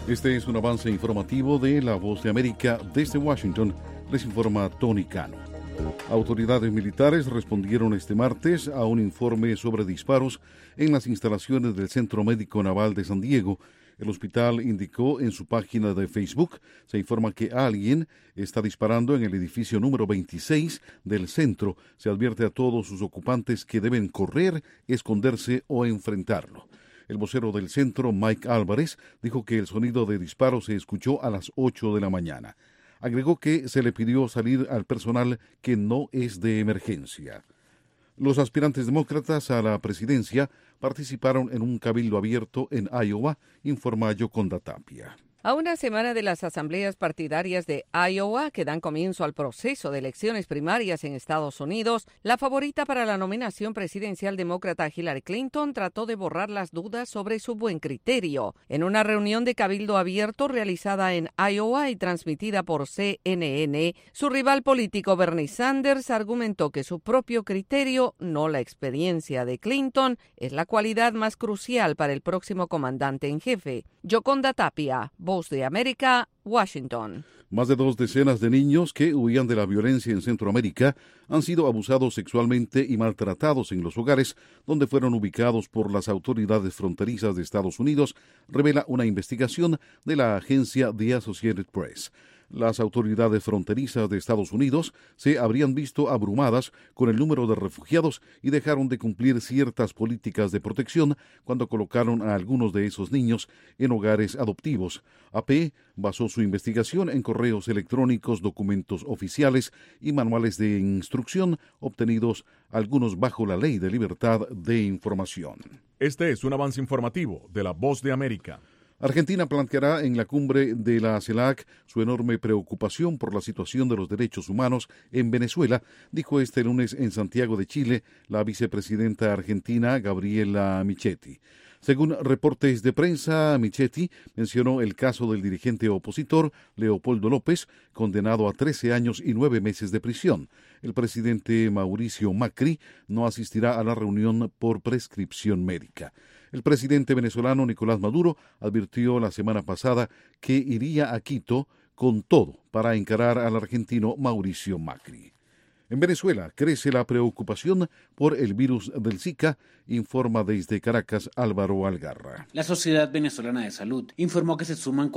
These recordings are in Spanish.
Este es un avance informativo de La Voz de América. Desde Washington les informa Tony Cano. Autoridades militares respondieron este martes a un informe sobre disparos en las instalaciones del Centro Médico Naval de San Diego. El hospital indicó en su página de Facebook, se informa que alguien está disparando en el edificio número 26 del centro. Se advierte a todos sus ocupantes que deben correr, esconderse o enfrentarlo. El vocero del centro, Mike Álvarez, dijo que el sonido de disparo se escuchó a las 8 de la mañana. Agregó que se le pidió salir al personal que no es de emergencia. Los aspirantes demócratas a la presidencia participaron en un cabildo abierto en Iowa, informa Yoconda Tapia. A una semana de las asambleas partidarias de Iowa, que dan comienzo al proceso de elecciones primarias en Estados Unidos, la favorita para la nominación presidencial demócrata Hillary Clinton trató de borrar las dudas sobre su buen criterio. En una reunión de cabildo abierto realizada en Iowa y transmitida por CNN, su rival político Bernie Sanders argumentó que su propio criterio, no la experiencia de Clinton, es la cualidad más crucial para el próximo comandante en jefe. Yoconda Tapia, Voz de América, Washington. Más de 2 decenas de niños que huían de la violencia en Centroamérica han sido abusados sexualmente y maltratados en los hogares donde fueron ubicados por las autoridades fronterizas de Estados Unidos, revela una investigación de la agencia The Associated Press. Las autoridades fronterizas de Estados Unidos se habrían visto abrumadas con el número de refugiados y dejaron de cumplir ciertas políticas de protección cuando colocaron a algunos de esos niños en hogares adoptivos. AP basó su investigación en correos electrónicos, documentos oficiales y manuales de instrucción obtenidos, algunos bajo la Ley de Libertad de Información. Este es un avance informativo de La Voz de América. Argentina planteará en la cumbre de la CELAC su enorme preocupación por la situación de los derechos humanos en Venezuela, dijo este lunes en Santiago de Chile la vicepresidenta argentina Gabriela Michetti. Según reportes de prensa, Michetti mencionó el caso del dirigente opositor Leopoldo López, condenado a 13 años y 9 meses de prisión. El presidente Mauricio Macri no asistirá a la reunión por prescripción médica. El presidente venezolano Nicolás Maduro advirtió la semana pasada que iría a Quito con todo para encarar al argentino Mauricio Macri. En Venezuela crece la preocupación por el virus del Zika, informa desde Caracas Álvaro Algarra. La Sociedad Venezolana de Salud informó que se suman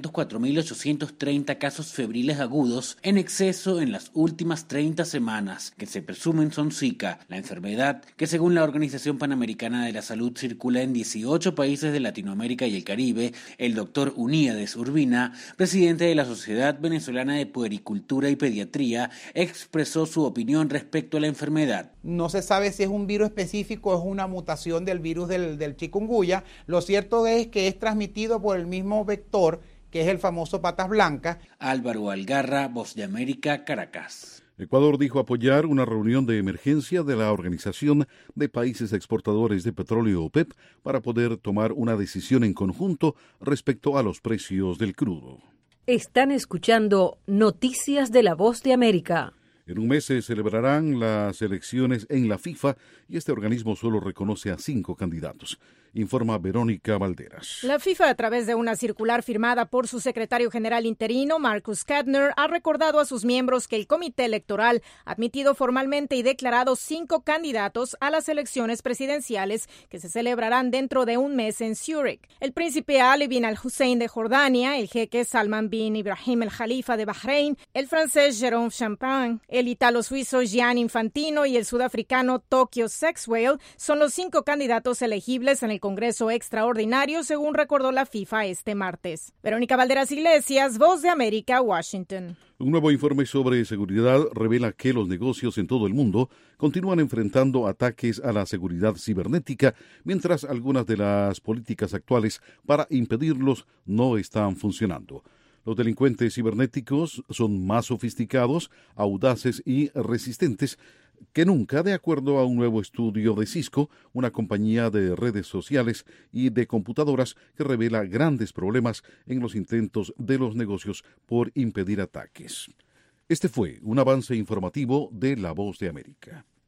404.830 casos febriles agudos en exceso en las últimas 30 semanas, que se presumen son Zika, la enfermedad que según la Organización Panamericana de la Salud circula en 18 países de Latinoamérica y el Caribe. El doctor Uníades Urbina, presidente de la Sociedad Venezolana de Puericultura y Pediatría, expresó su opinión respecto a la enfermedad. No se sabe si es un virus específico o es una mutación del virus del chikungunya. Lo cierto es que es transmitido por el mismo vector, que es el famoso patas blancas. Álvaro Algarra, Voz de América, Caracas. Ecuador dijo apoyar una reunión de emergencia de la Organización de Países Exportadores de Petróleo OPEP para poder tomar una decisión en conjunto respecto a los precios del crudo. Están escuchando Noticias de la Voz de América. En un mes se celebrarán las elecciones en la FIFA y este organismo solo reconoce a 5 candidatos, informa Verónica Valderas. La FIFA, a través de una circular firmada por su secretario general interino, Marcus Kadner, ha recordado a sus miembros que el comité electoral ha admitido formalmente y declarado 5 candidatos a las elecciones presidenciales que se celebrarán dentro de un mes en Zúrich. El príncipe Ali bin al-Hussein de Jordania, el jeque Salman bin Ibrahim el-Jalifa de Bahrein, el francés Jérôme Champagne, el italo-suizo Gian Infantino y el sudafricano Tokyo Sexwell son los 5 candidatos elegibles en el Congreso Extraordinario, según recordó la FIFA este martes. Verónica Valderas Iglesias, Voz de América, Washington. Un nuevo informe sobre seguridad revela que los negocios en todo el mundo continúan enfrentando ataques a la seguridad cibernética, mientras algunas de las políticas actuales para impedirlos no están funcionando. Los delincuentes cibernéticos son más sofisticados, audaces y resistentes que nunca, de acuerdo a un nuevo estudio de Cisco, una compañía de redes sociales y de computadoras que revela grandes problemas en los intentos de los negocios por impedir ataques. Este fue un avance informativo de La Voz de América.